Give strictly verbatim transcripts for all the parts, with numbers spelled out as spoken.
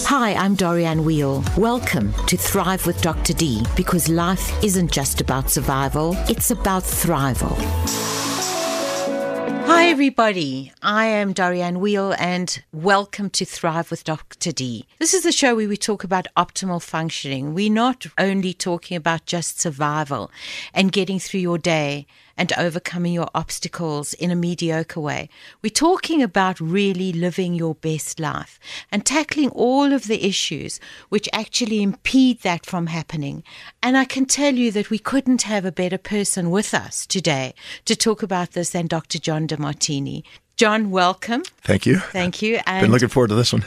Hi, I'm Dorianne Wheel. Welcome to Thrive with Doctor D, because life isn't just about survival, it's about thrival. Hi everybody, I am Dorianne Wheel and welcome to Thrive with Doctor D. This is the show where we talk about optimal functioning. We're not only talking about just survival and getting through your day and overcoming your obstacles in a mediocre way. We're talking about really living your best life and tackling all of the issues which actually impede that from happening. And I can tell you that we couldn't have a better person with us today to talk about this than Doctor John Demartini. John, welcome. Thank you. Thank you. And been looking forward to this one.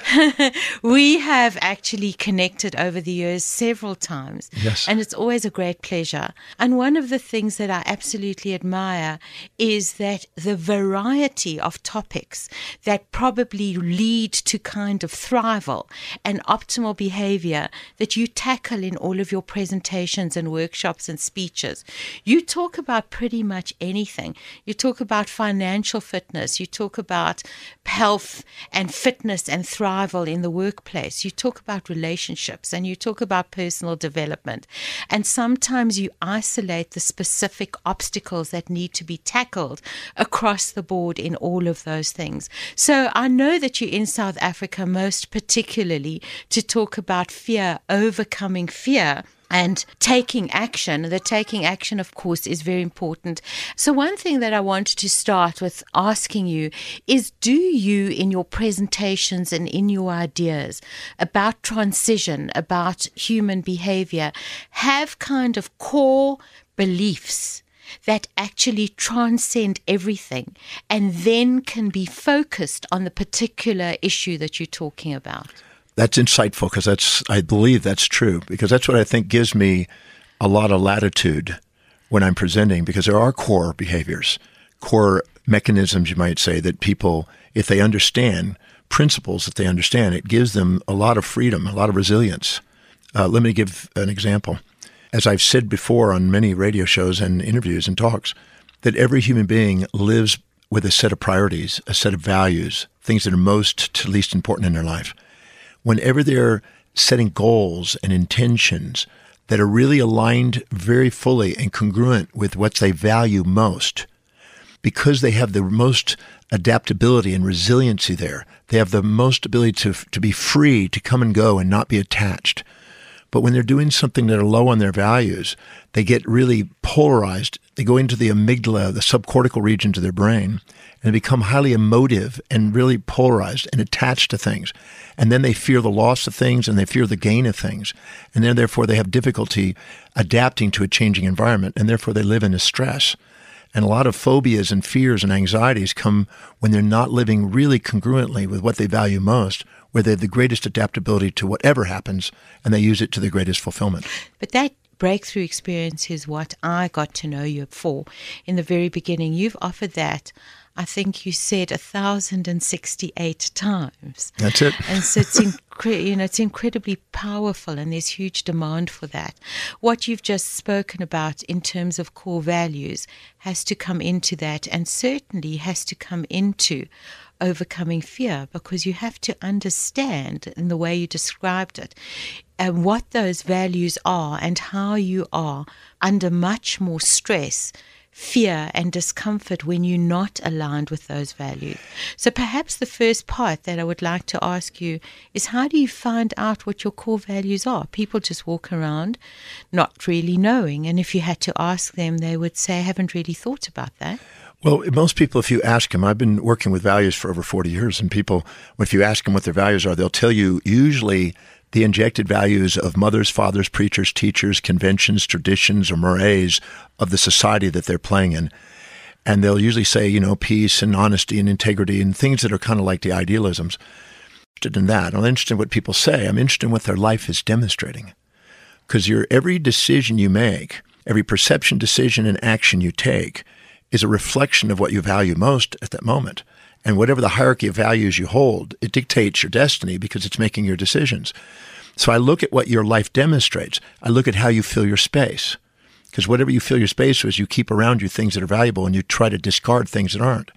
We have actually connected over the years several times. Yes. And it's always a great pleasure. And one of the things that I absolutely admire is that the variety of topics that probably lead to kind of thrival and optimal behavior that you tackle in all of your presentations and workshops and speeches. You talk about pretty much anything. You talk about financial fitness. You talk about health and fitness and thrival in the workplace. You talk about relationships and you talk about personal development. And sometimes you isolate the specific obstacles that need to be tackled across the board in all of those things. So I know that you're in South Africa most particularly to talk about fear, overcoming fear, and taking action. The taking action, of course, is very important. So one thing that I wanted to start with asking you is, do you, in your presentations and in your ideas about transition, about human behavior, have kind of core beliefs that actually transcend everything and then can be focused on the particular issue that you're talking about? That's insightful, because that's, I believe that's true, because that's what I think gives me a lot of latitude when I'm presenting, because there are core behaviors, core mechanisms, you might say, that people, if they understand, principles that they understand, it gives them a lot of freedom, a lot of resilience. Uh, let me give an example. As I've said before on many radio shows and interviews and talks, that every human being lives with a set of priorities, a set of values, things that are most to least important in their life. Whenever they're setting goals and intentions that are really aligned very fully and congruent with what they value most, because they have the most adaptability and resiliency there, they have the most ability to, to be free to come and go and not be attached. But when they're doing something that are low on their values, they get really polarized. They go into the amygdala, the subcortical regions of their brain, and they become highly emotive and really polarized and attached to things. And then they fear the loss of things and they fear the gain of things. And then therefore they have difficulty adapting to a changing environment, and therefore they live in a stress. And a lot of phobias and fears and anxieties come when they're not living really congruently with what they value most, where they have the greatest adaptability to whatever happens, and they use it to the greatest fulfillment. But that breakthrough experience is what I got to know you for in the very beginning. You've offered that, I think you said, one thousand sixty-eight times. That's it. And so it's, incre- you know, it's incredibly powerful, and there's huge demand for that. What you've just spoken about in terms of core values has to come into that, and certainly has to come into overcoming fear, because you have to understand, in the way you described it, and what those values are and how you are under much more stress, fear and discomfort when you're not aligned with those values. So perhaps the first part that I would like to ask you is, how do you find out what your core values are? People just walk around not really knowing, and if you had to ask them, they would say, I haven't really thought about that. Well, most people, if you ask them, I've been working with values for over forty years, and people, if you ask them what their values are, they'll tell you usually the injected values of mothers, fathers, preachers, teachers, conventions, traditions, or mores of the society that they're playing in. And they'll usually say, you know, peace and honesty and integrity and things that are kind of like the idealisms. I'm interested in that. I'm not interested in what people say. I'm interested in what their life is demonstrating. Because your every decision you make, every perception, decision, and action you take is a reflection of what you value most at that moment. And whatever the hierarchy of values you hold, it dictates your destiny because it's making your decisions. So I look at what your life demonstrates. I look at how you fill your space. Because whatever you fill your space with, you keep around you things that are valuable and you try to discard things that aren't.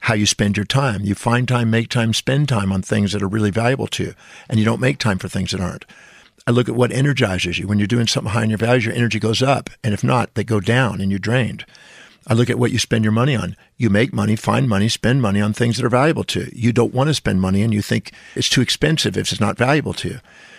how you spend your time. You find time, make time, spend time on things that are really valuable to you, and you don't make time for things that aren't. I look at what energizes you. When you're doing something high in your values, your energy goes up, and if not, they go down and you're drained. I look at what you spend your money on. You make money, find money, spend money on things that are valuable to you. You don't want to spend money and you think it's too expensive if it's not valuable to you.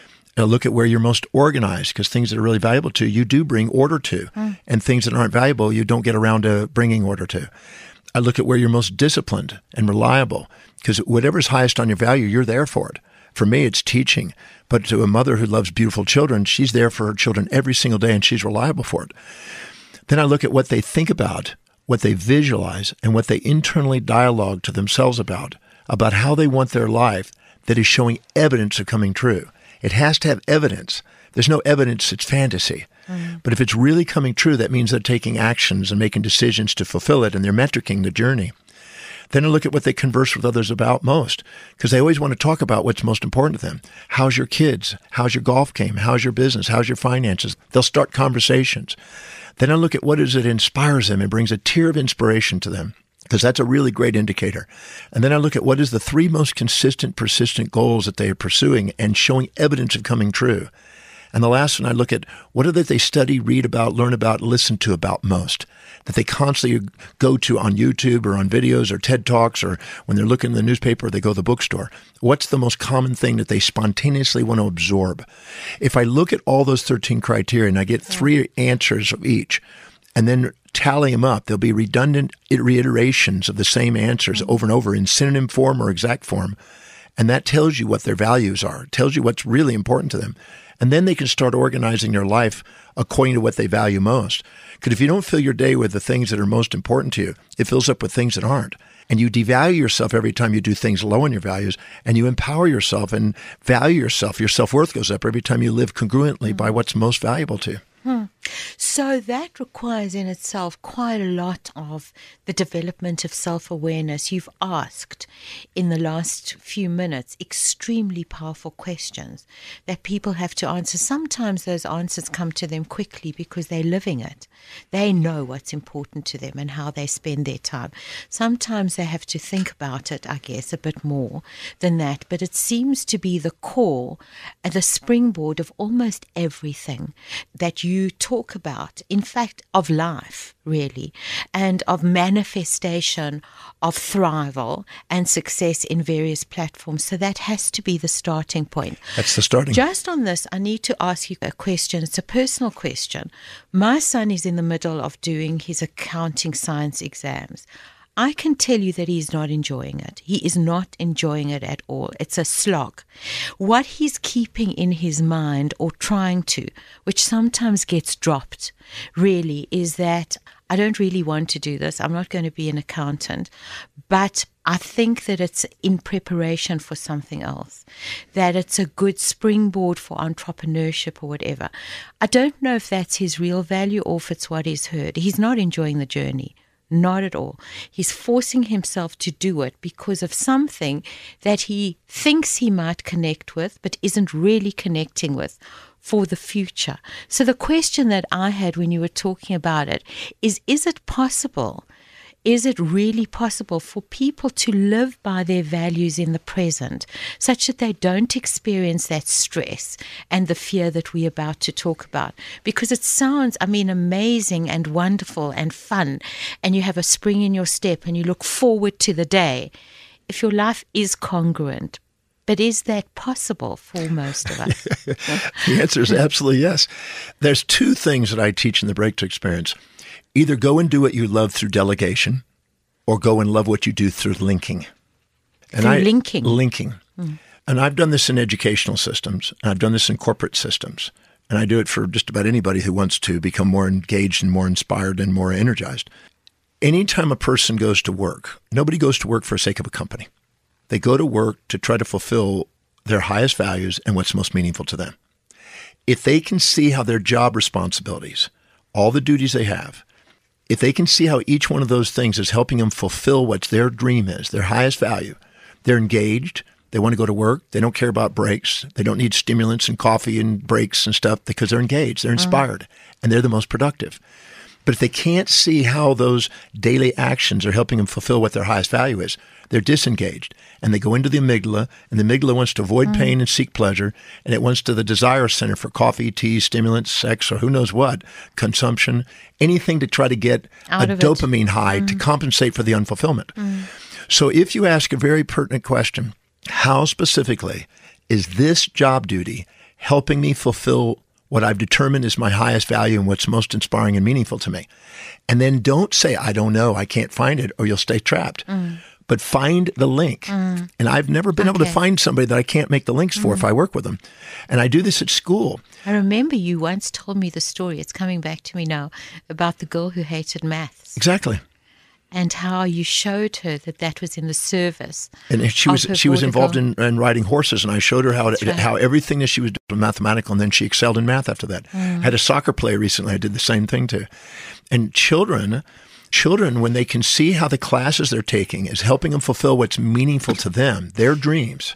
I look at where you're most organized, because things that are really valuable to you, you do bring order to. Mm. And things that aren't valuable, you don't get around to bringing order to. I look at where you're most disciplined and reliable, because whatever's highest on your value, you're there for it. For me, it's teaching. But to a mother who loves beautiful children, she's there for her children every single day and she's reliable for it. Then I look at what they think about, what they visualize, and what they internally dialogue to themselves about, about how they want their life that is showing evidence of coming true. It has to have evidence. There's no evidence, it's fantasy. Mm. But if it's really coming true, that means they're taking actions and making decisions to fulfill it, and they're metricing the journey. Then I look at what they converse with others about most, because they always want to talk about what's most important to them. How's your kids? How's your golf game? How's your business? How's your finances? They'll start conversations. Then I look at what is it inspires them and brings a tear of inspiration to them, because that's a really great indicator. And then I look at what is the three most consistent, persistent goals that they are pursuing and showing evidence of coming true. And the last one, I look at what are that they study, read about, learn about, listen to about most, that they constantly go to on YouTube or on videos or TED Talks, or when they're looking in the newspaper, they go to the bookstore. What's the most common thing that they spontaneously want to absorb? If I look at all those thirteen criteria and I get three answers of each, and then tally them up, there'll be redundant reiterations of the same answers over and over in synonym form or exact form. And that tells you what their values are, it tells you what's really important to them. And then they can start organizing their life according to what they value most. Because if you don't fill your day with the things that are most important to you, it fills up with things that aren't. And you devalue yourself every time you do things low in your values, and you empower yourself and value yourself. Your self-worth goes up every time you live congruently mm-hmm. by what's most valuable to you. Hmm. So that requires in itself quite a lot of the development of self-awareness. You've asked in the last few minutes extremely powerful questions that people have to answer. Sometimes those answers come to them quickly because they're living it. They know what's important to them and how they spend their time. Sometimes they have to think about it, I guess, a bit more than that. But it seems to be the core and the springboard of almost everything that you talk about, in fact, of life, really, and of manifestation of thrival and success in various platforms. So that has to be the starting point. That's the starting. Just on this, I need to ask you a question. It's a personal question. My son is in the middle of doing his accounting science exams. I can tell you that he's not enjoying it. He is not enjoying it at all. It's a slog. What he's keeping in his mind, or trying to, which sometimes gets dropped, really, is that I don't really want to do this. I'm not going to be an accountant. But I think that it's in preparation for something else, that it's a good springboard for entrepreneurship or whatever. I don't know if that's his real value or if it's what he's heard. He's not enjoying the journey. Not at all. He's forcing himself to do it because of something that he thinks he might connect with, but isn't really connecting with for the future. So the question that I had when you were talking about it is, is it possible? Is it really possible for people to live by their values in the present, such that they don't experience that stress and the fear that we're about to talk about? Because it sounds, I mean, amazing and wonderful and fun, and you have a spring in your step and you look forward to the day, if your life is congruent. But is that possible for most of us? The answer is absolutely yes. There's two things that I teach in the Breakthrough Experience. Either go and do what you love through delegation, or go and love what you do through linking. And through I, linking? Linking. Mm. And I've done this in educational systems, and I've done this in corporate systems, and I do it for just about anybody who wants to become more engaged and more inspired and more energized. Anytime a person goes to work, nobody goes to work for the sake of a company. They go to work to try to fulfill their highest values and what's most meaningful to them. If they can see how their job responsibilities, all the duties they have, if they can see how each one of those things is helping them fulfill what their dream is, their highest value, they're engaged, they want to go to work, they don't care about breaks, they don't need stimulants and coffee and breaks and stuff because they're engaged, they're inspired, mm-hmm. and they're the most productive. But if they can't see how those daily actions are helping them fulfill what their highest value is, they're disengaged. And they go into the amygdala, and the amygdala wants to avoid mm. pain and seek pleasure, and it wants to the desire center for coffee, tea, stimulants, sex, or who knows what, consumption, anything to try to get Out a dopamine it. high mm. to compensate for the unfulfillment. Mm. So if you ask a very pertinent question, how specifically is this job duty helping me fulfill what I've determined is my highest value and what's most inspiring and meaningful to me? And then don't say, I don't know, I can't find it, or you'll stay trapped. Mm. But find the link. Mm. And I've never been okay. able to find somebody that I can't make the links for mm. if I work with them. And I do this at school. I remember you once told me the story, it's coming back to me now, about the girl who hated maths. Exactly. And how you showed her that that was in the service. And she was she was involved in, in riding horses, and I showed her how it, right. how everything that she was doing was mathematical, and then she excelled in math after that. Mm. I had a soccer player recently I did the same thing to. And children, children, when they can see how the classes they're taking is helping them fulfill what's meaningful to them, their dreams.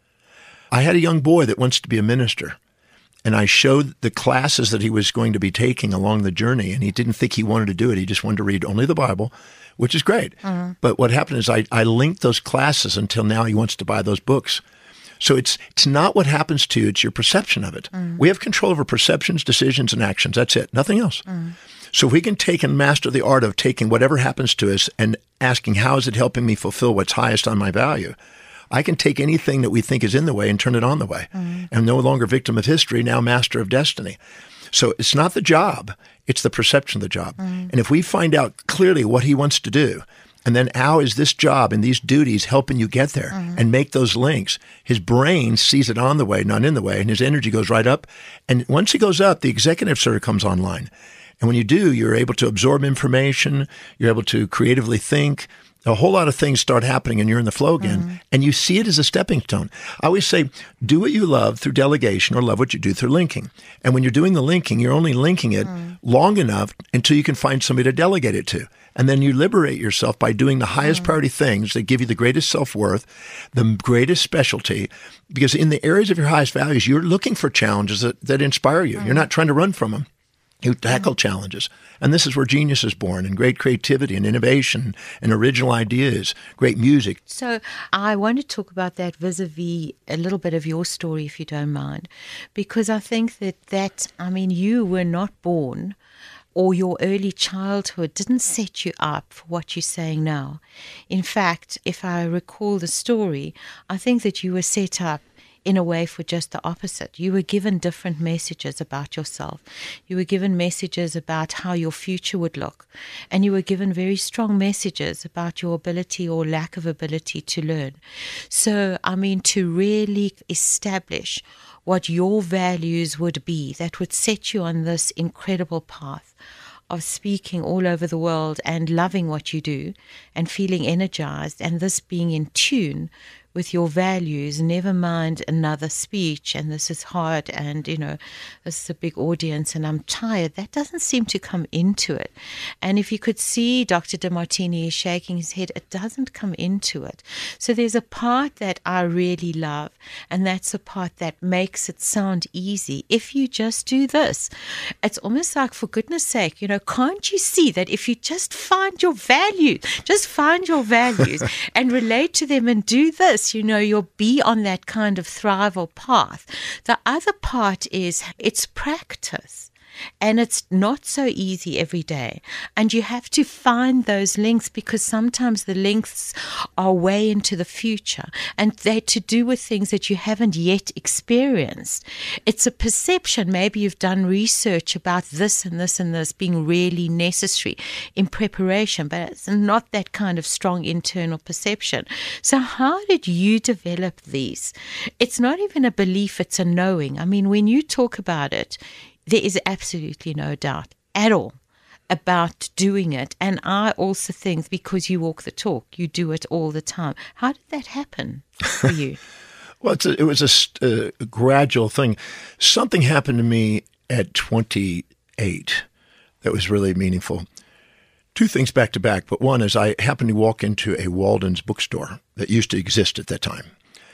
I had a young boy that wants to be a minister. And I showed the classes that he was going to be taking along the journey, and he didn't think he wanted to do it. He just wanted to read only the Bible, which is great. Mm-hmm. But what happened is I, I linked those classes until now he wants to buy those books. So it's it's not what happens to you, it's your perception of it. Mm-hmm. We have control over perceptions, decisions, and actions. That's it, nothing else. Mm-hmm. So if we can take and master the art of taking whatever happens to us and asking, how is it helping me fulfill what's highest on my value? I can take anything that we think is in the way and turn it on the way. Mm. I'm no longer victim of history, now master of destiny. So it's not the job, it's the perception of the job. Mm. And if we find out clearly what he wants to do, and then how is this job and these duties helping you get there mm. and make those links, his brain sees it on the way, not in the way, and his energy goes right up. And once he goes up, the executive sort of comes online. And when you do, you're able to absorb information, you're able to creatively think. A whole lot of things start happening and you're in the flow again, mm. and you see it as a stepping stone. I always say, do what you love through delegation or love what you do through linking. And when you're doing the linking, you're only linking it mm. long enough until you can find somebody to delegate it to. And then you liberate yourself by doing the highest mm. priority things that give you the greatest self-worth, the greatest specialty, because in the areas of your highest values, you're looking for challenges that, that inspire you. Mm. You're not trying to run from them. You tackle challenges. And this is where genius is born, and great creativity and innovation and original ideas, great music. So I want to talk about that vis-a-vis a little bit of your story, if you don't mind, because I think that that, I mean, you were not born, or your early childhood didn't set you up for what you're saying now. In fact, if I recall the story, I think that you were set up in a way for just the opposite. You were given different messages about yourself. You were given messages about how your future would look. And you were given very strong messages about your ability or lack of ability to learn. So, I mean, to really establish what your values would be that would set you on this incredible path of speaking all over the world and loving what you do and feeling energized, and this being in tune with your values, never mind another speech, and this is hard, and, you know, this is a big audience, and I'm tired. That doesn't seem to come into it. And if you could see Doctor Demartini is shaking his head, it doesn't come into it. So there's a part that I really love, and that's a part that makes it sound easy. If you just do this, it's almost like, for goodness sake, you know, can't you see that if you just find your values, just find your values and relate to them and do this, you know, you'll be on that kind of thrival path. The other part is it's practice. And it's not so easy every day. And you have to find those links, because sometimes the links are way into the future and they're to do with things that you haven't yet experienced. It's a perception. Maybe you've done research about this and this and this being really necessary in preparation, but it's not that kind of strong internal perception. So how did you develop these? It's not even a belief, it's a knowing. I mean, when you talk about it, there is absolutely no doubt at all about doing it. And I also think, because you walk the talk, you do it all the time. How did that happen for you? Well, it's a, it was a, a gradual thing. Something happened to me at twenty-eight that was really meaningful. Two things back to back, but one is I happened to walk into a Walden's bookstore that used to exist at that time.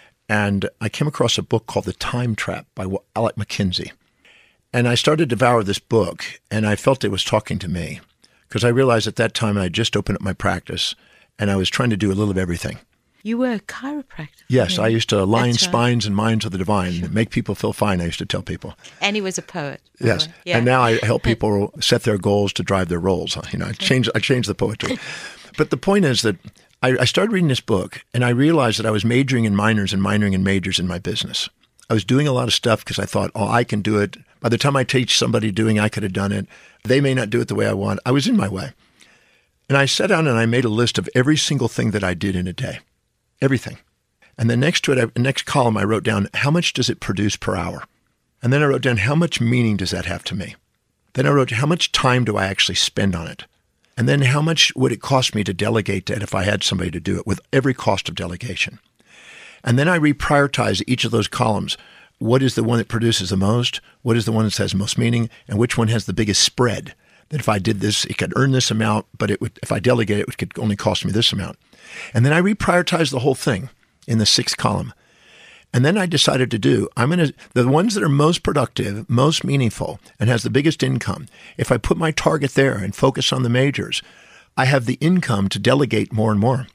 And I came across a book called The Time Trap by Alec McKinsey. And I started to devour this book, and I felt it was talking to me. because I realized at that time I had just opened up my practice and I was trying to do a little of everything. You were a chiropractor. Yes, yeah. I used to align That's right. spines and minds of the divine, sure. make people feel fine, I used to tell people. And he was a poet. Yes, yeah. and now I help people set their goals to drive their roles. You know, I changed, I changed the poetry. But the point is that I, I started reading this book, and I realized that I was majoring in minors and minoring in majors in my business. I was doing a lot of stuff because I thought, oh, I can do it. By the time I teach somebody doing, I could have done it. They may not do it the way I want. I was in my way. And I sat down and I made a list of every single thing that I did in a day. Everything. And then next to it, the next column, I wrote down, how much does it produce per hour? And then I wrote down, how much meaning does that have to me? Then I wrote, how much time do I actually spend on it? And then how much would it cost me to delegate that if I had somebody to do it, with every cost of delegation? And then I reprioritized each of those columns. What is the one that produces the most? What is the one that has the most meaning? And which one has the biggest spread? That if I did this, it could earn this amount, but it would, if I delegate it, it could only cost me this amount. And then I reprioritized the whole thing in the sixth column. And then I decided to do, I'm going to, the ones that are most productive, most meaningful, and has the biggest income, if I put my target there and focus on the majors, I have the income to delegate more and more.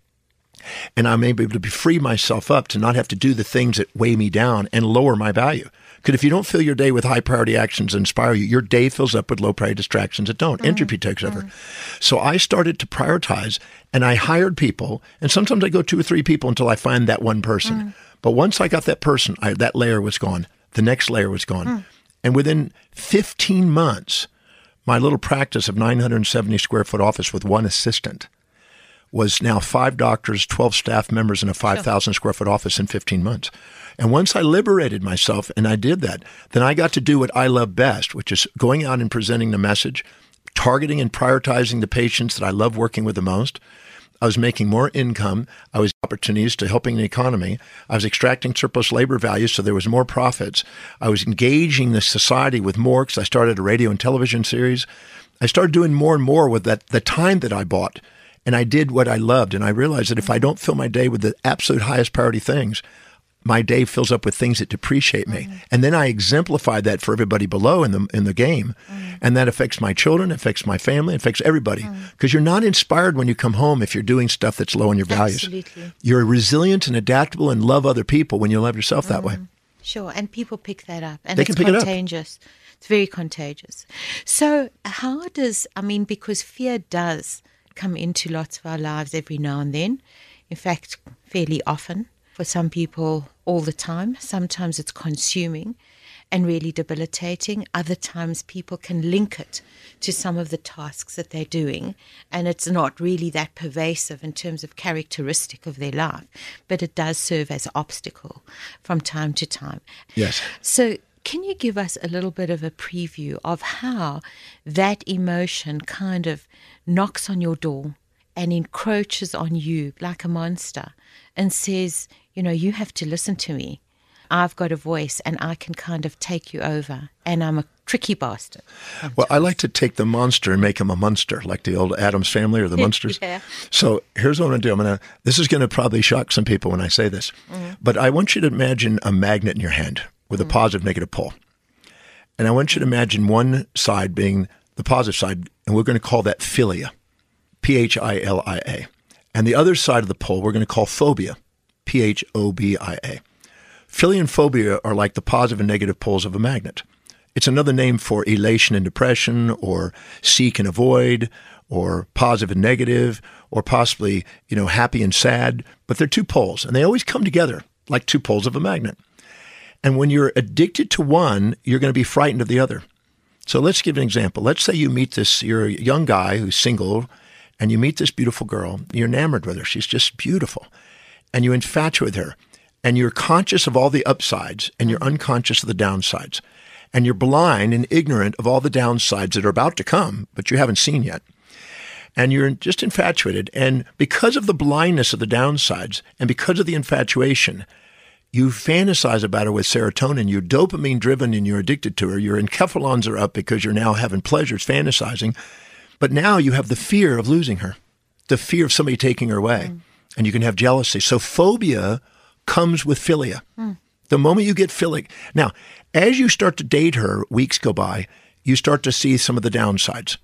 And I'm able to free myself up to not have to do the things that weigh me down and lower my value. Because if you don't fill your day with high priority actions that inspire you, your day fills up with low priority distractions that don't. Mm-hmm. Entropy takes over. Mm-hmm. So I started to prioritize, and I hired people. And sometimes I go two or three people until I find that one person. Mm-hmm. But once I got that person, I, that layer was gone. The next layer was gone. Mm. And within fifteen months, my little practice of nine hundred seventy square foot office with one assistant was now five doctors, twelve staff members, and a five thousand square foot office in fifteen months. And once I liberated myself, and I did that, then I got to do what I love best, which is going out and presenting the message, targeting and prioritizing the patients that I love working with the most. I was making more income. I was opportunities to helping the economy. I was extracting surplus labor value, so there was more profits. I was engaging the society with more because I started a radio and television series. I started doing more and more with that the time that I bought, and I did what I loved. And I realized that if I don't fill my day with the absolute highest priority things, my day fills up with things that depreciate me. Mm-hmm. And then I exemplify that for everybody below in the in the game. Mm-hmm. And that affects my children, affects my family, affects everybody. Because mm-hmm. you're not inspired when you come home if you're doing stuff that's low in your values. Absolutely. You're resilient and adaptable and love other people when you love yourself that mm-hmm. way. Sure. And people pick that up. And they it's can pick contagious. It up. It's very contagious. So how does, I mean, because fear does come into lots of our lives every now and then. In fact, fairly often. For some people, all the time. Sometimes it's consuming and really debilitating. Other times people can link it to some of the tasks that they're doing, and it's not really that pervasive in terms of characteristic of their life, but it does serve as an obstacle from time to time. Yes. So can you give us a little bit of a preview of how that emotion kind of knocks on your door and encroaches on you like a monster and says, you know, you have to listen to me. I've got a voice and I can kind of take you over, and I'm a tricky bastard. Sometimes. Well, I like to take the monster and make him a monster, like the old Addams Family or the Munsters. Yeah. So here's what I'm going to do. I'm going to, this is going to probably shock some people when I say this, mm-hmm. but I want you to imagine a magnet in your hand with mm-hmm. a positive, negative pole. And I want you to imagine one side being the positive side, and we're going to call that philia, P H I L I A. And the other side of the pole, we're going to call phobia, P H O B I A. Philia and phobia are like the positive and negative poles of a magnet. It's another name for elation and depression, or seek and avoid, or positive and negative, or possibly, you know, happy and sad. But they're two poles, and they always come together like two poles of a magnet. And when you're addicted to one, you're going to be frightened of the other. So let's give an example. Let's say you meet this, you're a young guy who's single, and you meet this beautiful girl. You're enamored with her. She's just beautiful. And you infatuate with her. And you're conscious of all the upsides, and you're unconscious of the downsides. And you're blind and ignorant of all the downsides that are about to come, but you haven't seen yet. And you're just infatuated. And because of the blindness of the downsides, and because of the infatuation, you fantasize about her with serotonin. You're dopamine driven and you're addicted to her. Your enkephalons are up because you're now having pleasures, fantasizing. But now you have the fear of losing her, the fear of somebody taking her away. Mm. And you can have jealousy. So phobia comes with philia. Mm. The moment you get philic. Now, as you start to date her, weeks go by, you start to see some of the downsides.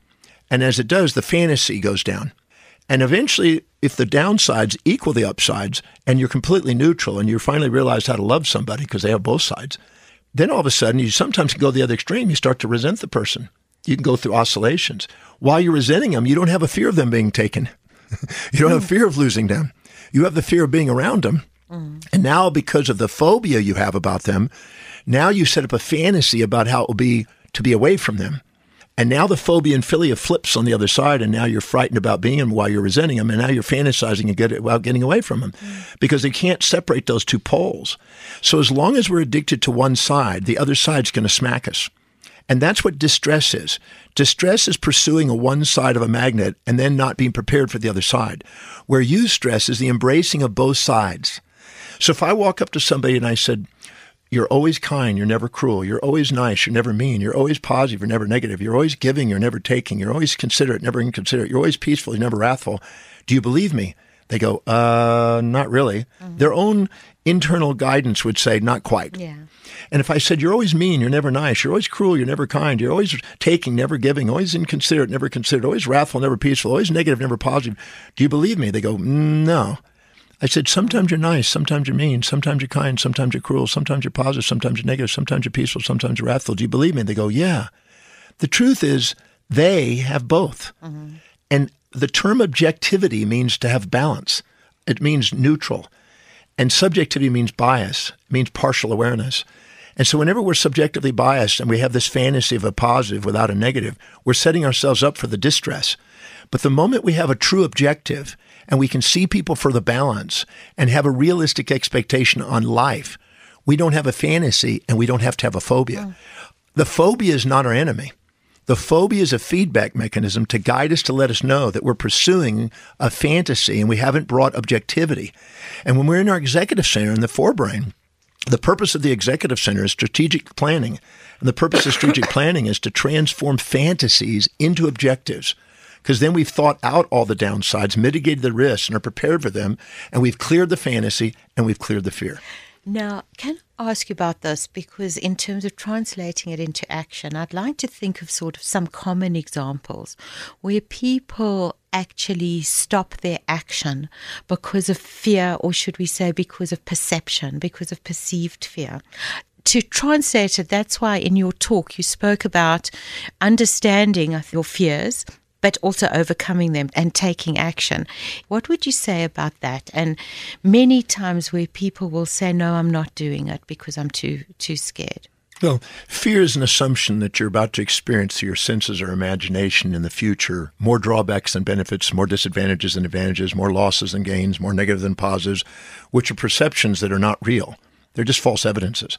And as it does, the fantasy goes down. And eventually, if the downsides equal the upsides and you're completely neutral and you finally realize how to love somebody because they have both sides, then all of a sudden you sometimes can go the other extreme. You start to resent the person. You can go through oscillations. While you're resenting them, you don't have a fear of them being taken. You don't have fear of losing them. You have the fear of being around them. Mm. And now because of the phobia you have about them, now you set up a fantasy about how it will be to be away from them. And now the phobia and philia flips on the other side, and now you're frightened about being them while you're resenting them, and now you're fantasizing and get, about getting away from them mm. because they can't separate those two poles. So as long as we're addicted to one side, the other side's going to smack us. And that's what distress is. Distress is pursuing a one side of a magnet and then not being prepared for the other side. Where eustress is the embracing of both sides. So if I walk up to somebody and I said, you're always kind, you're never cruel, you're always nice, you're never mean, you're always positive, you're never negative, you're always giving, you're never taking, you're always considerate, never inconsiderate, you're always peaceful, you're never wrathful. Do you believe me? They go, uh, not really. Mm-hmm. Their own internal guidance would say, not quite. Yeah. And if I said, you're always mean, you're never nice, you're always cruel, you're never kind, you're always taking, never giving, always inconsiderate, never considerate, always wrathful, never peaceful, always negative, never positive, do you believe me? They go, no. I said, sometimes you're nice, sometimes you're mean, sometimes you're kind, sometimes you're cruel, sometimes you're positive, sometimes you're negative, sometimes you're peaceful, sometimes you're wrathful. Do you believe me? They go, yeah. The truth is they have both. Mm-hmm. And the term objectivity means to have balance. It means neutral. And subjectivity means bias. It means partial awareness. And so whenever we're subjectively biased and we have this fantasy of a positive without a negative, we're setting ourselves up for the distress. But the moment we have a true objective and we can see people for the balance and have a realistic expectation on life, we don't have a fantasy and we don't have to have a phobia. Oh. The phobia is not our enemy. The phobia is a feedback mechanism to guide us, to let us know that we're pursuing a fantasy and we haven't brought objectivity. And when we're in our executive center in the forebrain, the purpose of the executive center is strategic planning. And the purpose of strategic planning is to transform fantasies into objectives. Because then we've thought out all the downsides, mitigated the risks, and are prepared for them, and we've cleared the fantasy, and we've cleared the fear. Now, can I ask you about this? Because in terms of translating it into action, I'd like to think of sort of some common examples where people actually stop their action because of fear, or should we say because of perception, because of perceived fear. To translate it, that's why in your talk you spoke about understanding of your fears, but also overcoming them and taking action. What would you say about that? And many times where people will say, no, I'm not doing it because I'm too too scared. Well, fear is an assumption that you're about to experience through your senses or imagination in the future more drawbacks than benefits, more disadvantages than advantages, more losses than gains, more negative than positives, which are perceptions that are not real. They're just false evidences.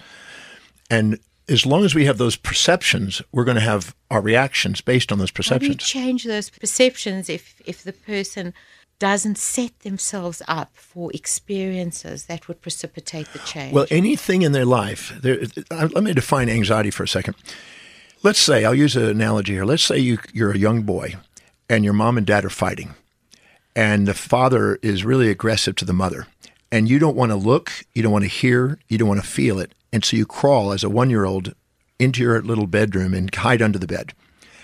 And as long as we have those perceptions, we're going to have our reactions based on those perceptions. How do you change those perceptions if, if the person doesn't set themselves up for experiences that would precipitate the change? Well, anything in their life. There, let me define anxiety for a second. Let's say, I'll use an analogy here. Let's say you, you're a young boy and your mom and dad are fighting. And the father is really aggressive to the mother. And you don't want to look, you don't want to hear, you don't want to feel it. And so you crawl as a one-year-old into your little bedroom and hide under the bed.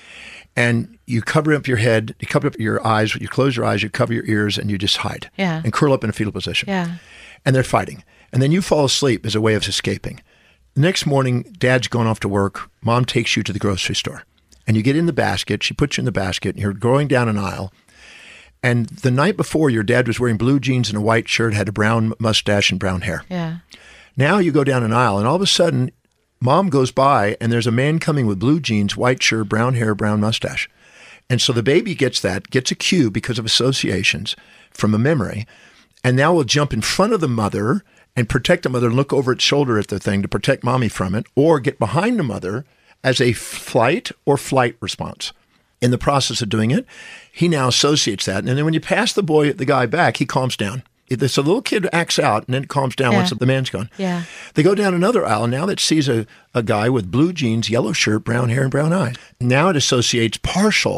And you cover up your head, you cover up your eyes, you close your eyes, you cover your ears, and you just hide. Yeah. And curl up in a fetal position. Yeah. And they're fighting. And then you fall asleep as a way of escaping. The next morning, Dad's gone off to work. Mom takes you to the grocery store. And you get in the basket. She puts you in the basket. And you're going down an aisle. And the night before, your dad was wearing blue jeans and a white shirt, had a brown mustache and brown hair. Yeah. Now you go down an aisle, and all of a sudden, Mom goes by, and there's a man coming with blue jeans, white shirt, brown hair, brown mustache. And so the baby gets that, gets a cue because of associations from a memory, and now will jump in front of the mother and protect the mother and look over its shoulder at the thing to protect mommy from it, or get behind the mother as a flight or flight response. In the process of doing it, he now associates that. And then when you pass the boy, the guy back, he calms down. So the little kid acts out and then it calms down yeah. once the man's gone. Yeah. They go down another aisle, and now that sees a, a guy with blue jeans, yellow shirt, brown hair, and brown eyes. Now it associates partial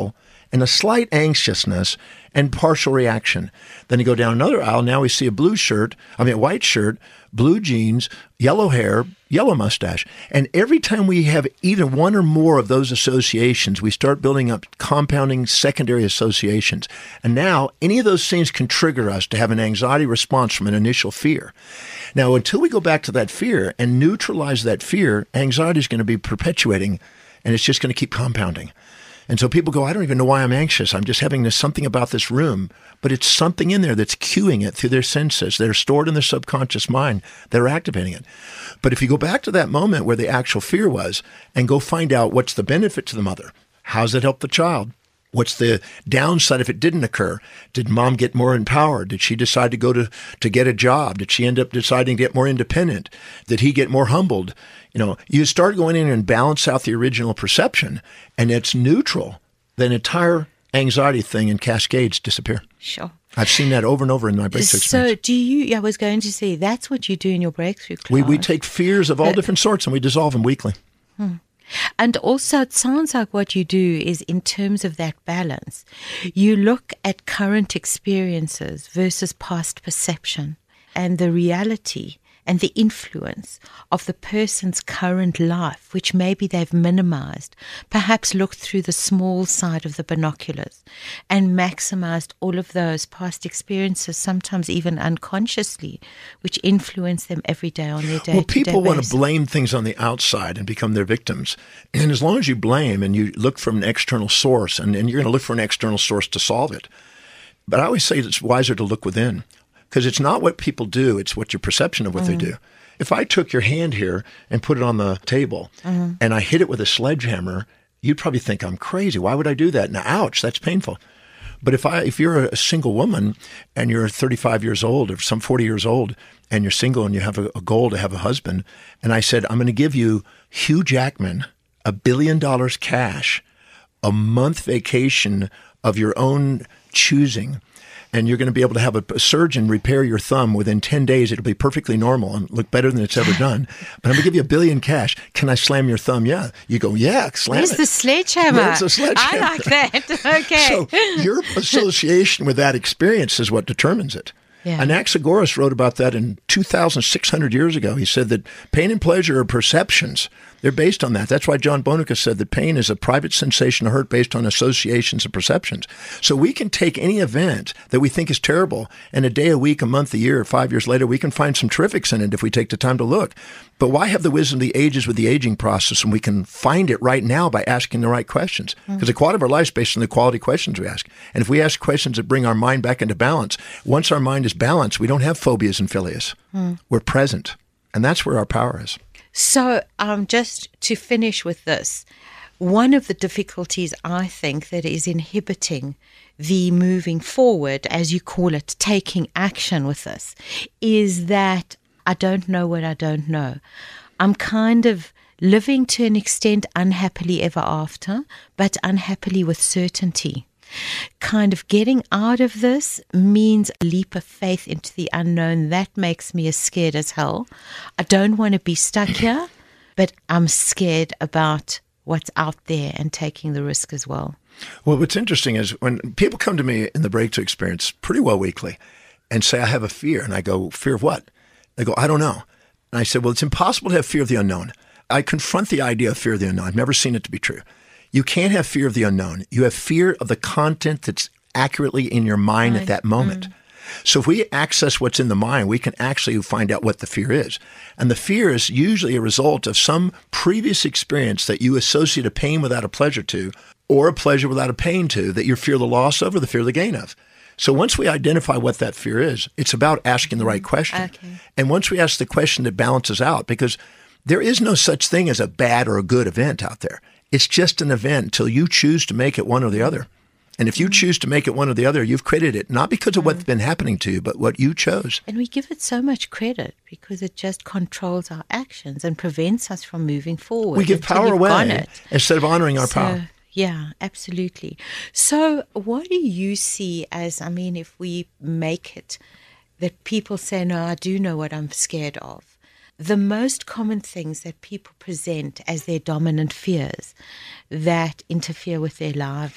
and a slight anxiousness and partial reaction. Then you go down another aisle. Now we see a blue shirt, I mean, a white shirt, blue jeans, yellow hair, yellow mustache. And every time we have even one or more of those associations, we start building up compounding secondary associations. And now any of those things can trigger us to have an anxiety response from an initial fear. Now, until we go back to that fear and neutralize that fear, anxiety is going to be perpetuating, and it's just going to keep compounding. And so people go, I don't even know why I'm anxious. I'm just having this something about this room. But it's something in there that's cueing it through their senses. They're stored in their subconscious mind. They're activating it. But if you go back to that moment where the actual fear was and go find out what's the benefit to the mother, how does it help the child? What's the downside if it didn't occur? Did mom get more empowered? Did she decide to go to, to get a job? Did she end up deciding to get more independent? Did he get more humbled? You know, you start going in and balance out the original perception, and it's neutral. The entire anxiety thing and cascades disappear. Sure. I've seen that over and over in my breakthrough experience. So do you, I was going to say, that's what you do in your breakthrough class. We, we take fears of all uh, different sorts and we dissolve them weekly. Hmm. And also, it sounds like what you do is, in terms of that balance, you look at current experiences versus past perception and the reality and the influence of the person's current life, which maybe they've minimized, perhaps looked through the small side of the binoculars and maximized all of those past experiences, sometimes even unconsciously, which influence them every day on their day-to-day Well, people want basis. to blame things on the outside and become their victims. And as long as you blame and you look from an external source, and, and you're going to look for an external source to solve it. But I always say it's wiser to look within. Because it's not what people do, it's what your perception of what mm. they do. If I took your hand here and put it on the table mm-hmm. and I hit it with a sledgehammer, you'd probably think I'm crazy. Why would I do that? Now, ouch, that's painful. But if I, if you're a single woman and you're thirty-five years old or some forty years old and you're single and you have a, a goal to have a husband, and I said, I'm going to give you Hugh Jackman, a billion dollars cash, a month vacation of your own choosing, and you're going to be able to have a, a surgeon repair your thumb within ten days. It'll be perfectly normal and look better than it's ever done. But I'm going to give you a billion cash. Can I slam your thumb? Yeah. You go, yeah, slam Where's it. the sledgehammer? Where's the sledgehammer? I like that. Okay. So your association with that experience is what determines it. Yeah. Anaxagoras wrote about that in two thousand six hundred years ago. He said that pain and pleasure are perceptions. They're based on that. That's why John Bonica said that pain is a private sensation of hurt based on associations and perceptions. So we can take any event that we think is terrible, and a day, a week, a month, a year, five years later, we can find some terrifics in it if we take the time to look. But why have the wisdom of the ages with the aging process when we can find it right now by asking the right questions? Because mm-hmm. the quality of our life is based on the quality questions we ask. And if we ask questions that bring our mind back into balance, once our mind is balanced, we don't have phobias and philias. Mm. We're present. And that's where our power is. So um, just to finish with this, one of the difficulties I think that is inhibiting the moving forward, as you call it, taking action with this, is that I don't know what I don't know. I'm kind of living to an extent unhappily ever after, but unhappily with certainty. Kind of getting out of this means a leap of faith into the unknown. That makes me as scared as hell. I don't want to be stuck here, but I'm scared about what's out there and taking the risk as well. Well, what's interesting is when people come to me in the breakthrough experience pretty well weekly and say, I have a fear. And I go, fear of what? They go, I don't know. And I said, well, it's impossible to have fear of the unknown. I confront the idea of fear of the unknown. I've never seen it to be true. You can't have fear of the unknown. You have fear of the content that's accurately in your mind right. at that moment. Mm. So if we access what's in the mind, we can actually find out what the fear is. And the fear is usually a result of some previous experience that you associate a pain without a pleasure to, or a pleasure without a pain to, that you fear the loss of or the fear the gain of. So once we identify what that fear is, it's about asking the right question. Okay. And once we ask the question that balances out, because there is no such thing as a bad or a good event out there. It's just an event until you choose to make it one or the other. And if you mm. choose to make it one or the other, you've created it, not because of mm. what's been happening to you, but what you chose. And we give it so much credit because it just controls our actions and prevents us from moving forward. We give power away instead of honoring our so, power. Yeah, absolutely. So what do you see as, I mean, if we make it that people say, no, I do know what I'm scared of. The most common things that people present as their dominant fears that interfere with their life.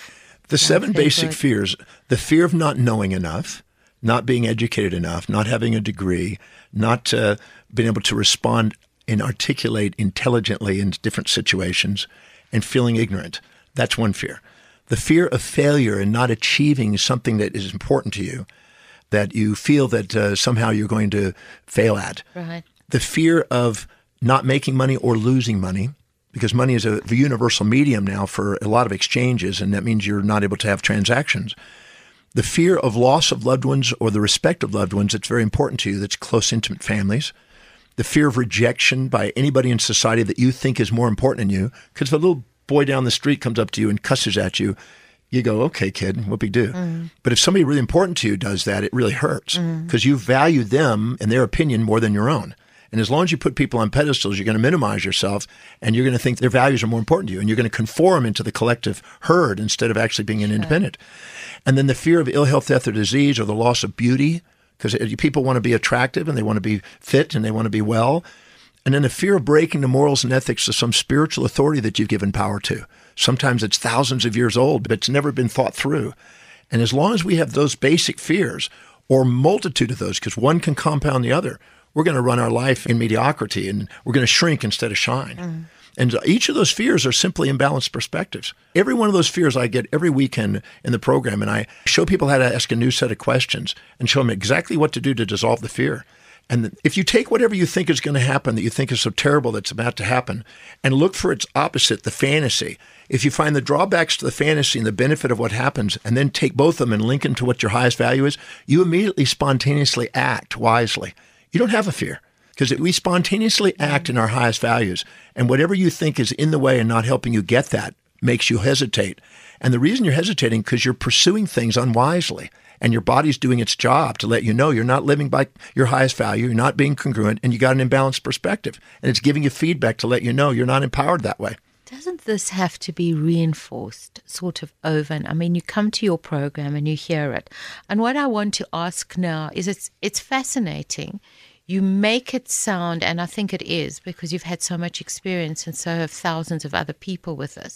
The seven very basic good. fears, the fear of not knowing enough, not being educated enough, not having a degree, not uh, being able to respond and articulate intelligently in different situations, and feeling ignorant. That's one fear. The fear of failure and not achieving something that is important to you, that you feel that uh, somehow you're going to fail at. Right. The fear of not making money or losing money, because money is a, a universal medium now for a lot of exchanges, and that means you're not able to have transactions. The fear of loss of loved ones or the respect of loved ones that's very important to you, that's close, intimate families. The fear of rejection by anybody in society that you think is more important than you, because if a little boy down the street comes up to you and cusses at you, you go, okay, kid, what big do? Mm. But if somebody really important to you does that, it really hurts because mm. you value them and their opinion more than your own. And as long as you put people on pedestals, you're going to minimize yourself and you're going to think their values are more important to you. And you're going to conform into the collective herd instead of actually being an sure. independent. And then the fear of ill health, death, or disease, or the loss of beauty, because people want to be attractive and they want to be fit and they want to be well. And then the fear of breaking the morals and ethics of some spiritual authority that you've given power to. Sometimes it's thousands of years old, but it's never been thought through. And as long as we have those basic fears, or multitude of those, because one can compound the other, we're going to run our life in mediocrity and we're going to shrink instead of shine. Mm. And each of those fears are simply imbalanced perspectives. Every one of those fears I get every weekend in the program, and I show people how to ask a new set of questions and show them exactly what to do to dissolve the fear. And if you take whatever you think is going to happen that you think is so terrible that's about to happen and look for its opposite, the fantasy, if you find the drawbacks to the fantasy and the benefit of what happens and then take both of them and link them to what your highest value is, you immediately spontaneously act wisely. You don't have a fear because we spontaneously act in our highest values. And whatever you think is in the way and not helping you get that makes you hesitate. And the reason you're hesitating because you're pursuing things unwisely. And your body's doing its job to let you know you're not living by your highest value, you're not being congruent, and you got an imbalanced perspective. And it's giving you feedback to let you know you're not empowered that way. Doesn't this have to be reinforced sort of over? And I mean, you come to your program and you hear it. And what I want to ask now is it's it's fascinating. You make it sound, and I think it is because you've had so much experience and so have thousands of other people with this,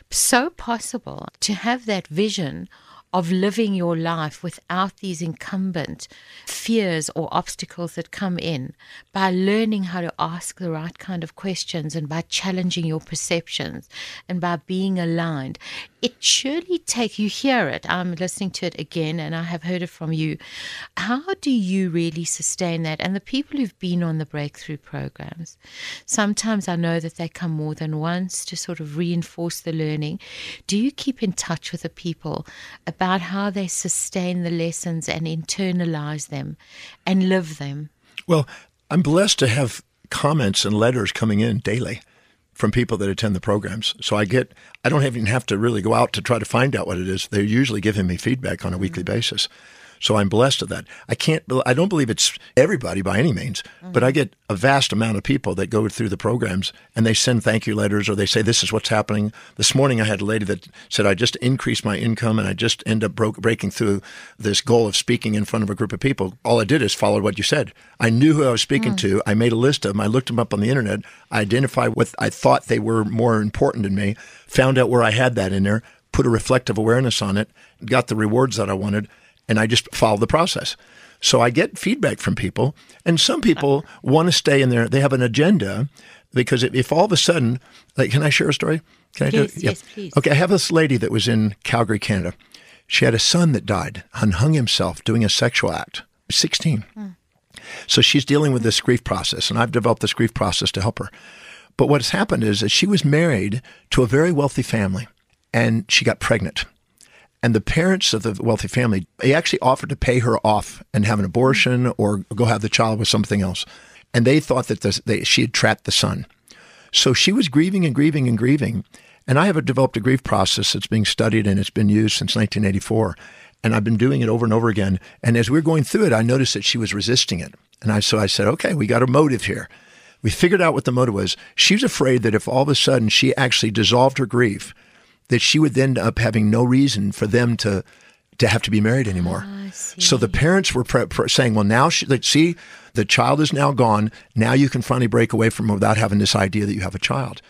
so possible to have that vision of living your life without these incumbent fears or obstacles that come in by learning how to ask the right kind of questions and by challenging your perceptions and by being aligned. It surely takes, you hear it, I'm listening to it again and I have heard it from you. How do you really sustain that? And the people who've been on the breakthrough programs, sometimes I know that they come more than once to sort of reinforce the learning. Do you keep in touch with the people about how they sustain the lessons and internalize them and live them? Well, I'm blessed to have comments and letters coming in daily from people that attend the programs. So I get, I don't even have to really go out to try to find out what it is. They're usually giving me feedback on a mm-hmm. weekly basis. So I'm blessed with that. I can't, I don't believe it's everybody by any means, mm-hmm. but I get a vast amount of people that go through the programs and they send thank you letters or they say, this is what's happening. This morning I had a lady that said, I just increased my income and I just end up broke, breaking through this goal of speaking in front of a group of people. All I did is follow what you said. I knew who I was speaking mm. to. I made a list of them. I looked them up on the internet. I identified what I thought they were more important than me, found out where I had that in there, put a reflective awareness on it, got the rewards that I wanted, and I just follow the process. So I get feedback from people, and some people want to stay in there. They have an agenda because if, if all of a sudden, like, can I share a story? Can I yes, do? Yes, yeah. please. Okay, I have this lady that was in Calgary, Canada. She had a son that died and hung himself doing a sexual act, sixteen. Hmm. So she's dealing with this grief process, and I've developed this grief process to help her. But what's happened is that she was married to a very wealthy family, and she got pregnant. And the parents of the wealthy family, they actually offered to pay her off and have an abortion or go have the child with something else. And they thought that this, they, she had trapped the son. So she was grieving and grieving and grieving. And I have developed a grief process that's being studied and it's been used since nineteen eighty-four. And I've been doing it over and over again. And as we were going through it, I noticed that she was resisting it. And I, so I said, okay, we got a motive here. We figured out what the motive was. She was afraid that if all of a sudden she actually dissolved her grief, that she would end up having no reason for them to to have to be married anymore. Oh, so the parents were pre- pre- saying, well, now, she, like, see, the child is now gone. Now you can finally break away from her without having this idea that you have a child.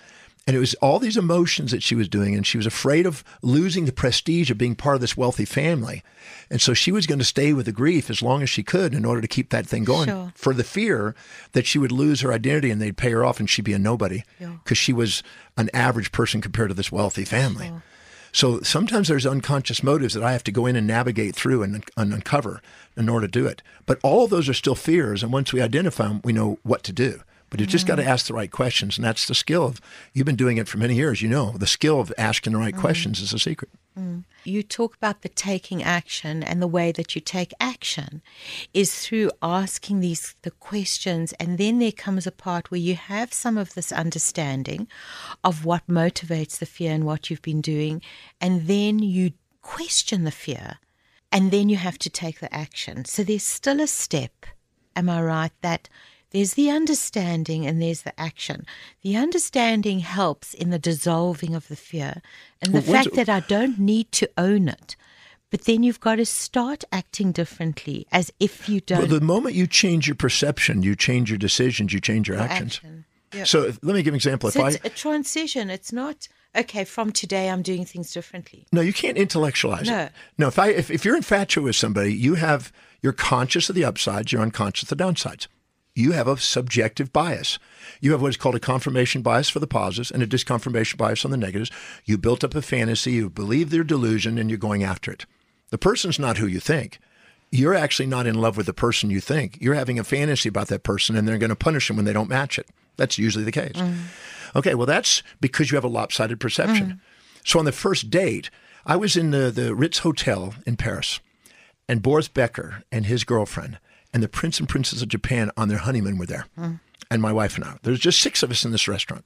And it was all these emotions that she was doing, and she was afraid of losing the prestige of being part of this wealthy family. And so she was going to stay with the grief as long as she could in order to keep that thing going, Sure. for the fear that she would lose her identity and they'd pay her off and she'd be a nobody because Yeah. she was an average person compared to this wealthy family. Sure. So sometimes there's unconscious motives that I have to go in and navigate through and, and uncover in order to do it. But all of those are still fears, and once we identify them, we know what to do. But you've just got to ask the right questions, and that's the skill of, you've been doing it for many years, you know, the skill of asking the right mm. questions is the secret. Mm. You talk about the taking action, and the way that you take action is through asking these the questions, and then there comes a part where you have some of this understanding of what motivates the fear and what you've been doing, and then you question the fear, and then you have to take the action. So there's still a step, am I right, that there's the understanding and there's the action. The understanding helps in the dissolving of the fear and the Well, fact it- that I don't need to own it. But then you've got to start acting differently, as if you don't. Well, the moment you change your perception, you change your decisions, you change your actions. action. Yep. So if, let me give an example. So if it's I a transition. It's not, okay, from today I'm doing things differently. No, you can't intellectualize No. it. No, if I if, if you're infatuated with somebody, you have you're conscious of the upsides, you're unconscious of the downsides. You have a subjective bias. You have what is called a confirmation bias for the positives and a disconfirmation bias on the negatives. You built up a fantasy, you believe their delusion, and you're going after it. The person's not who you think. You're actually not in love with the person you think. You're having a fantasy about that person, and they're going to punish them when they don't match it. That's usually the case. Mm. Okay, well, that's because you have a lopsided perception. Mm. So on the first date, I was in the, the Ritz Hotel in Paris, and Boris Becker and his girlfriend and the Prince and Princess of Japan on their honeymoon were there, mm. and my wife and I. There's just six of us in this restaurant.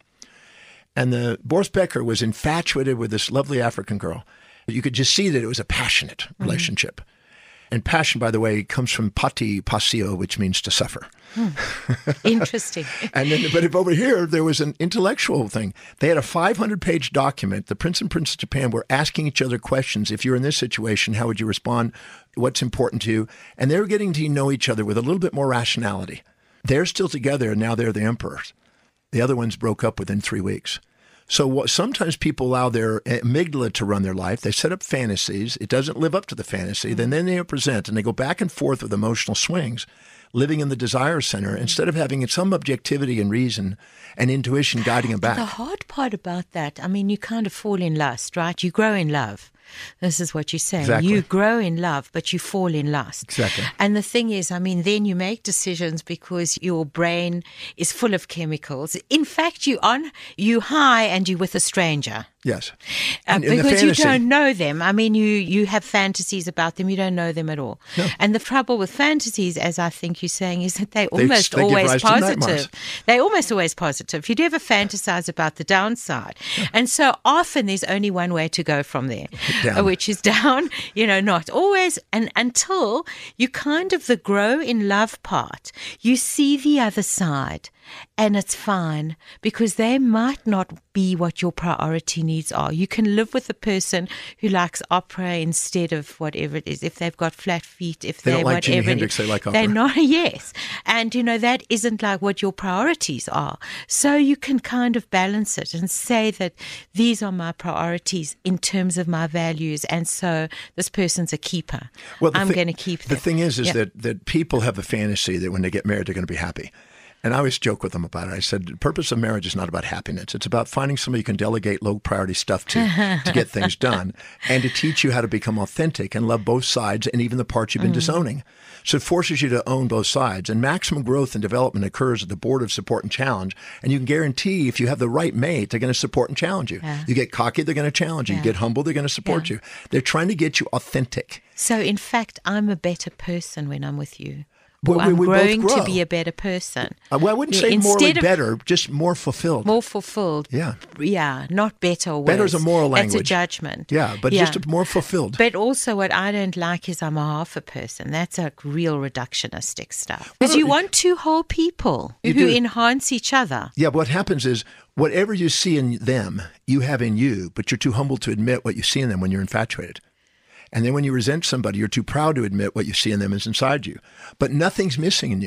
And the Boris Becker was infatuated with this lovely African girl. You could just see that it was a passionate mm-hmm. relationship. And passion, by the way, comes from pati passio, which means to suffer. Hmm. Interesting. and then, but if over here, there was an intellectual thing. They had a five hundred page document. The Prince and Princess of Japan were asking each other questions. If you're in this situation, how would you respond? What's important to you? And they were getting to know each other with a little bit more rationality. They're still together, and now they're the emperors. The other ones broke up within three weeks. So what, sometimes people allow their amygdala to run their life. They set up fantasies. It doesn't live up to the fantasy. Mm-hmm. Then, then they present, and they go back and forth with emotional swings, living in the desire center, mm-hmm. instead of having some objectivity and reason and intuition guiding them back. The hard part about that, I mean, you kind of fall in lust, right? You grow in love. This is what you're saying. Exactly. You grow in love, but you fall in lust. Exactly. And the thing is, I mean, then you make decisions because your brain is full of chemicals. In fact, you on you high and you're with a stranger. Yes. Uh, And in the because you fantasy- don't know them. I mean, you, you have fantasies about them. You don't know them at all. No. And the trouble with fantasies, as I think you're saying, is that they're almost they give always rise to nightmares. positive. They're almost always positive. You do ever fantasize about the downside. And so often there's only one way to go from there, Down. uh, which is down, you know, not always. And until you kind of the grow in love part, you see the other side. And it's fine, because they might not be what your priority needs are. You can live with a person who likes opera instead of whatever it is. If they've got flat feet, if They they don't like Jimi whatever it Hendrix, is. they like They're opera. not, yes. And, you know, that isn't like what your priorities are. So you can kind of balance it and say that these are my priorities in terms of my values. And so this person's a keeper. Well, the I'm thi- going to keep them. The thing is, is Yeah. that, that people have a fantasy that when they get married, they're going to be happy. And I always joke with them about it. I said, the purpose of marriage is not about happiness. It's about finding somebody you can delegate low priority stuff to to get things done, and to teach you how to become authentic and love both sides and even the parts you've been mm. disowning. So it forces you to own both sides. And maximum growth and development occurs at the board of support and challenge. And you can guarantee if you have the right mate, they're going to support and challenge you. Yeah. You get cocky, they're going to challenge you. Yeah. You get humble, they're going to support Yeah. you. They're trying to get you authentic. So, in fact, I'm a better person when I'm with you. Well, Or I'm we- we both growing to grow. be a better person. Uh, Well, I wouldn't say Instead morally of- better, just more fulfilled. More fulfilled. Yeah. Yeah, not better or worse. Better is a moral language. That's a judgment. Yeah, but just a more fulfilled. But also what I don't like is I'm a half a person. That's a real reductionistic stuff. Because Well, you want two whole people You who do. enhance each other. Yeah, but what happens is whatever you see in them, you have in you, but you're too humble to admit what you see in them when you're infatuated. And then when you resent somebody, you're too proud to admit what you see in them is inside you. But nothing's missing in you.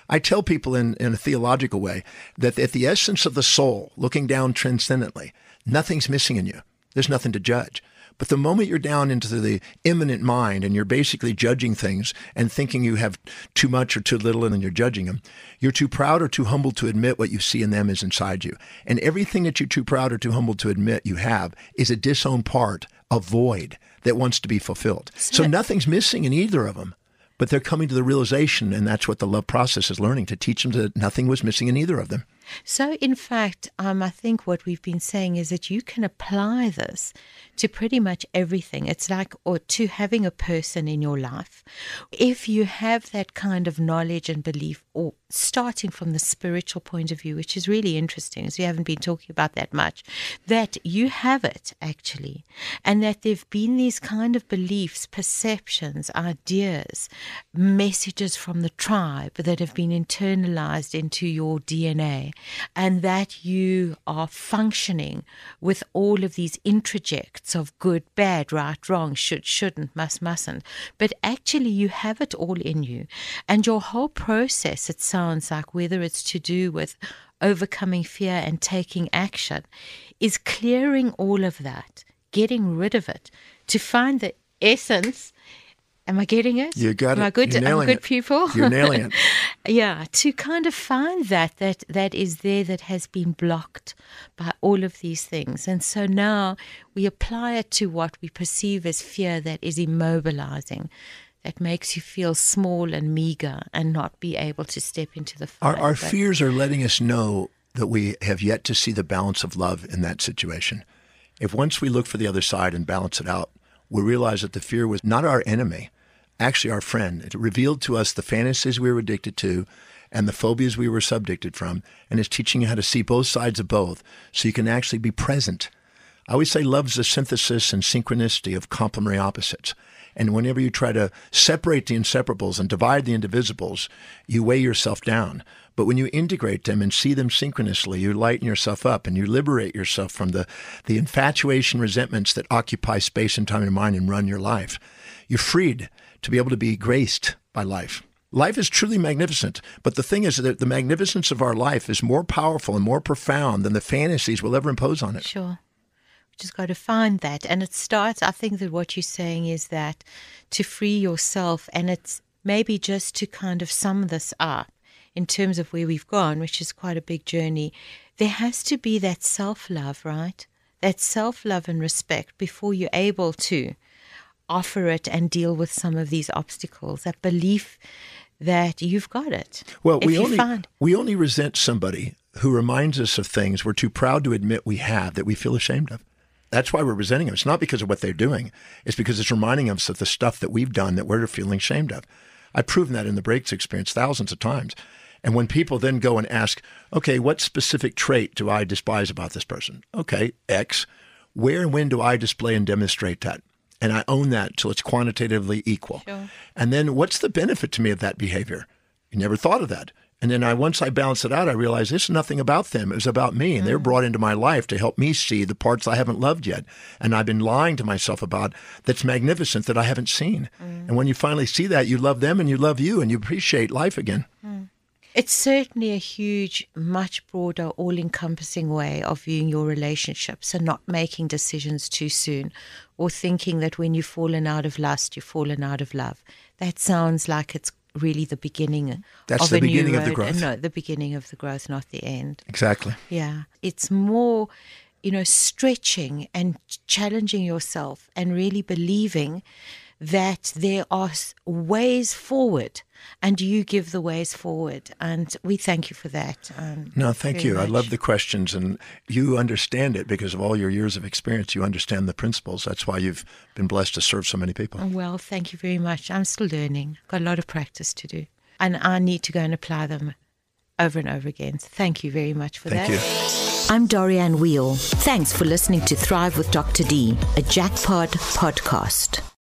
I tell people in, in a theological way that at the essence of the soul, looking down transcendently, nothing's missing in you. There's nothing to judge. But the moment you're down into the immanent mind and you're basically judging things and thinking you have too much or too little and then you're judging them, you're too proud or too humble to admit what you see in them is inside you. And everything that you're too proud or too humble to admit you have is a disowned part, a void that wants to be fulfilled. So nothing's missing in either of them. But they're coming to the realization, and that's what the love process is learning, to teach them that nothing was missing in either of them. So, in fact, um, I think what we've been saying is that you can apply this to pretty much everything. It's like, or to having a person in your life. If you have that kind of knowledge and belief, or starting from the spiritual point of view, which is really interesting, as we haven't been talking about that much, that you have it actually, and that there've been these kind of beliefs, perceptions, ideas, messages from the tribe that have been internalized into your D N A, and that you are functioning with all of these introjects of good, bad, right, wrong, should, shouldn't, must, mustn't. But actually you have it all in you. And your whole process, it sounds like, whether it's to do with overcoming fear and taking action, is clearing all of that, getting rid of it, to find the essence. Am I getting it? You got it. Am I good? You're nailing I'm a good it. pupil. You're nailing it. Yeah, to kind of find that, that that is there, that has been blocked by all of these things. And so now we apply it to what we perceive as fear that is immobilizing, that makes you feel small and meager and not be able to step into the fire. Our, our But- fears are letting us know that we have yet to see the balance of love in that situation. If once we look for the other side and balance it out, we realize that the fear was not our enemy, actually our friend. It revealed to us the fantasies we were addicted to and the phobias we were subjected from, and is teaching you how to see both sides of both so you can actually be present. I always say love's the synthesis and synchronicity of complementary opposites. And whenever you try to separate the inseparables and divide the indivisibles, you weigh yourself down. But when you integrate them and see them synchronously, you lighten yourself up and you liberate yourself from the, the infatuation, resentments that occupy space and time in your mind and run your life. You're freed to be able to be graced by life. Life is truly magnificent, but the thing is that the magnificence of our life is more powerful and more profound than the fantasies we'll ever impose on it. Sure. We just got to find that. And it starts, I think that what you're saying is that to free yourself, and it's maybe just to kind of sum this up in terms of where we've gone, which is quite a big journey, there has to be that self-love, right? That self-love and respect before you're able to offer it and deal with some of these obstacles, that belief that you've got it. Well, If we you only find- we only resent somebody who reminds us of things we're too proud to admit we have that we feel ashamed of. That's why we're resenting them. It's not because of what they're doing. It's because it's reminding us of the stuff that we've done that we're feeling ashamed of. I've proven that in the Breaks experience thousands of times. And when people then go and ask, okay, what specific trait do I despise about this person? Okay, X. Where and when do I display and demonstrate that? And I own that till it's quantitatively equal. Sure. And then what's the benefit to me of that behavior? You never thought of that. And then I once I balance it out, I realized this is nothing about them. It was about me. And they're brought into my life to help me see the parts I haven't loved yet. And I've been lying to myself about that's magnificent that I haven't seen. Mm. And when you finally see that, you love them and you love you and you appreciate life again. Mm. It's certainly a huge, much broader, all-encompassing way of viewing your relationships and not making decisions too soon, or thinking that when you've fallen out of lust, you've fallen out of love. That sounds like it's really the beginning That's of the a new beginning of road. the growth. No, the beginning of the growth, not the end. Exactly. Yeah. It's more, you know, stretching and challenging yourself and really believing that there are ways forward, and you give the ways forward. And we thank you for that. Um, no, thank very you. much. I love the questions, and you understand it because of all your years of experience. You understand the principles. That's why you've been blessed to serve so many people. Well, thank you very much. I'm still learning. Got a lot of practice to do. And I need to go and apply them over and over again. So thank you very much for Thank that. you. I'm Dorianne Wheel. Thanks for listening to Thrive with Doctor D, a Jackpot podcast.